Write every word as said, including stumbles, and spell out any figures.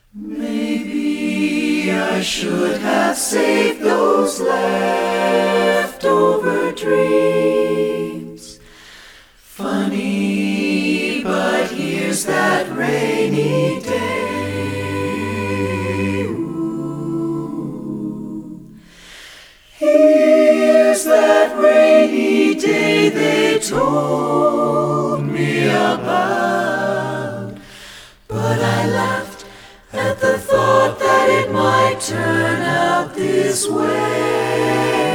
Maybe I should have saved those leftover dreams. Funny, but here's that rainy day. Ooh. Here's that rainy day they told me about. But I laughed at the thought that it might turn out this way.